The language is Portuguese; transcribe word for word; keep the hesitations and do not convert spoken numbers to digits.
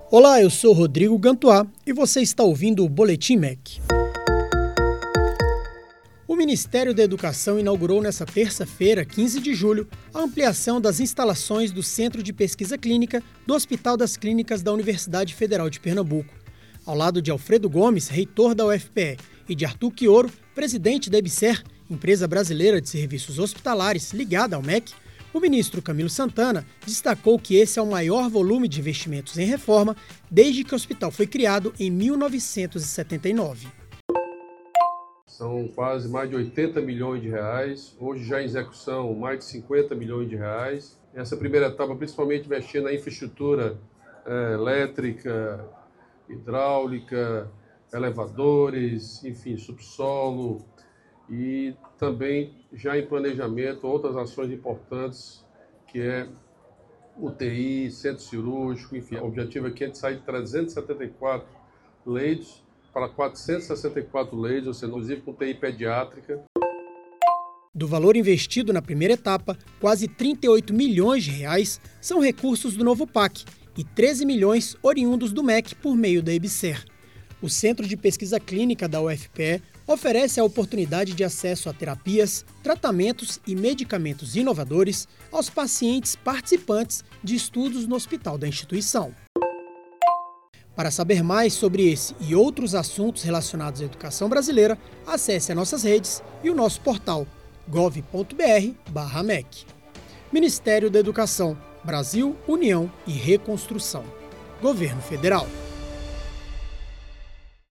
Olá, eu sou Rodrigo Gantuá e você está ouvindo o Boletim M E C. O Ministério da Educação inaugurou nesta terça-feira, quinze de julho, a ampliação das instalações do Centro de Pesquisa Clínica do Hospital das Clínicas da Universidade Federal de Pernambuco. Ao lado de Alfredo Gomes, reitor da U F P E, e de Arthur Quioro, presidente da EBSER, empresa brasileira de serviços hospitalares ligada ao M E C, o ministro Camilo Santana destacou que esse é o maior volume de investimentos em reforma desde que o hospital foi criado em mil novecentos e setenta e nove. São quase mais de oitenta milhões de reais, hoje já em execução mais de cinquenta milhões de reais. Essa primeira etapa principalmente mexendo na infraestrutura é, elétrica, hidráulica, elevadores, enfim, subsolo, e também já em planejamento outras ações importantes, que é U T I, centro cirúrgico, enfim. O objetivo aqui é de sair de trezentos e setenta e quatro leitos para quatrocentos e sessenta e quatro leitos, ou seja, inclusive com U T I pediátrica. Do valor investido na primeira etapa, quase trinta e oito milhões de reais são recursos do novo P A C e treze milhões oriundos do M E C por meio da EBSER. O Centro de Pesquisa Clínica da U F P E oferece a oportunidade de acesso a terapias, tratamentos e medicamentos inovadores aos pacientes participantes de estudos no hospital da instituição. Para saber mais sobre esse e outros assuntos relacionados à educação brasileira, acesse as nossas redes e o nosso portal gov ponto br barra M E C. Ministério da Educação, Brasil, União e Reconstrução. Governo Federal.